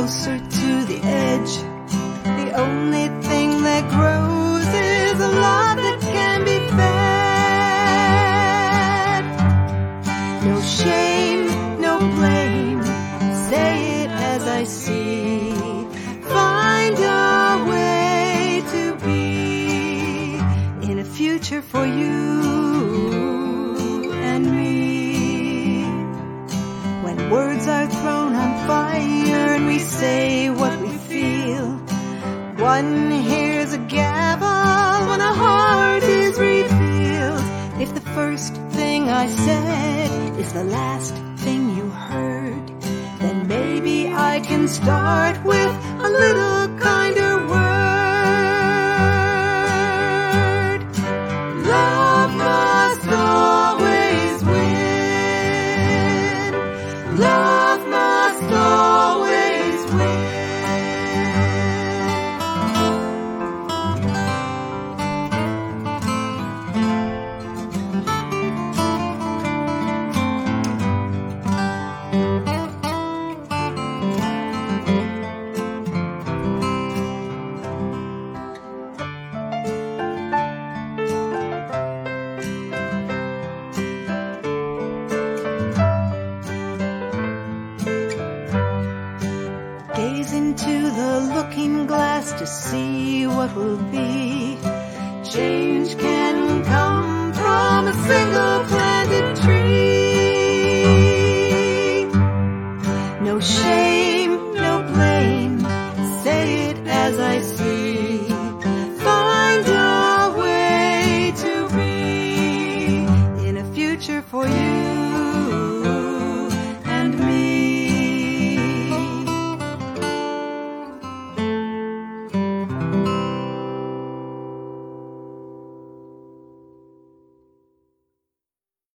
closer to the edge. The only thing that grows is a love that can be fed. No shame, no blame, say it as I see. Find a way to be in a future for you and me. When words are thrown on fire and we say what we feel, one hears a gavel when a heart is revealed. If the first thing I said is the last thing you heard, then maybe I can start with a little kinder word. Love must always win. Love must always win. Gaze into the looking glass to see what will be. Change can come from a single planted tree. No shame.